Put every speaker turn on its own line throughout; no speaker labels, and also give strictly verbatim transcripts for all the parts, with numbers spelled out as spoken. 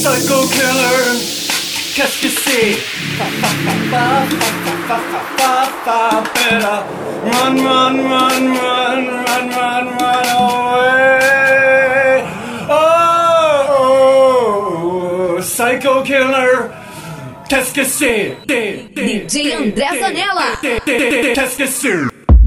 Psycho killer, qu'est-ce que c'est? Better run, run, run, run, run, run, run away. Oh, Psycho killer, qu'est-ce que c'est?
D J André Zanella.
Qu'est-ce que c'est?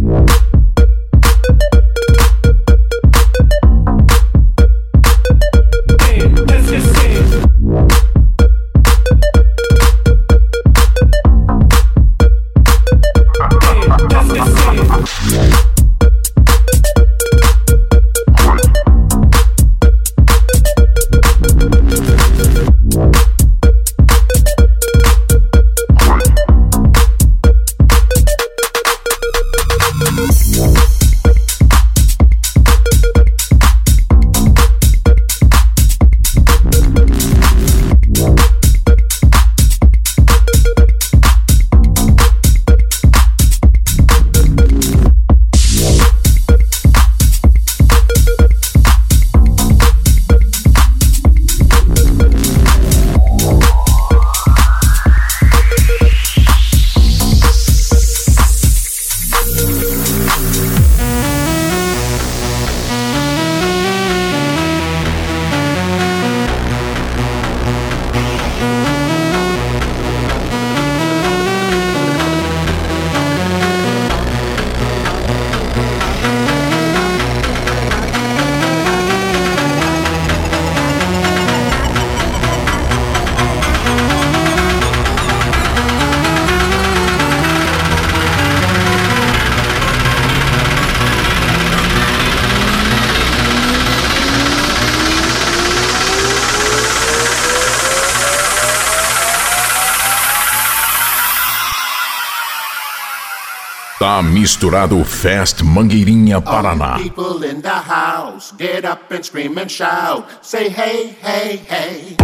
Tá misturado Fest Mangueirinha, Paraná.
All you people in the house, get up and scream and shout. Say hey, hey, hey.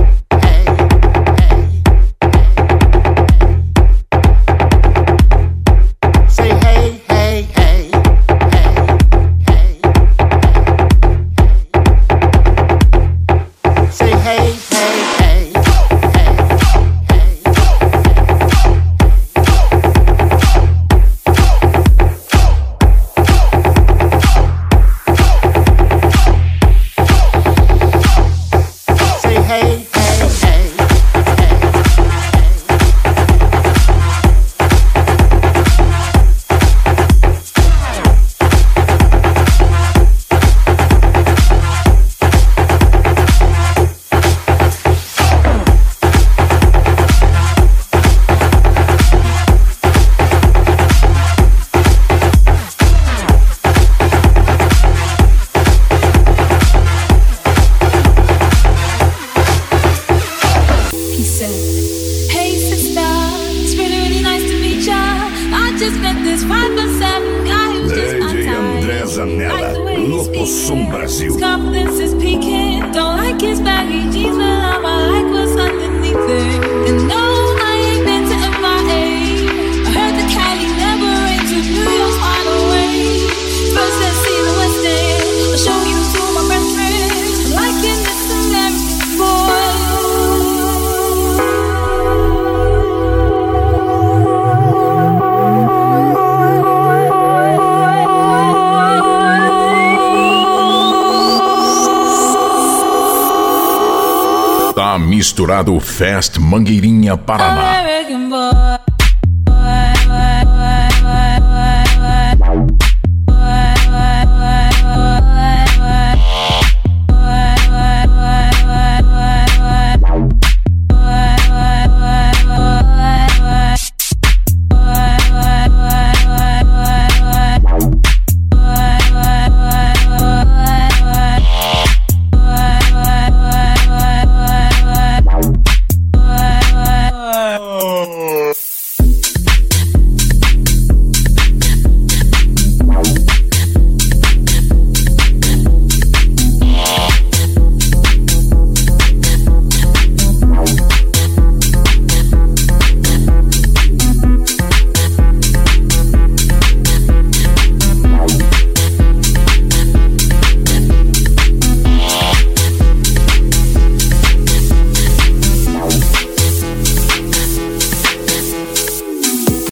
Misturado Fest Mangueirinha, Paraná.
American boy.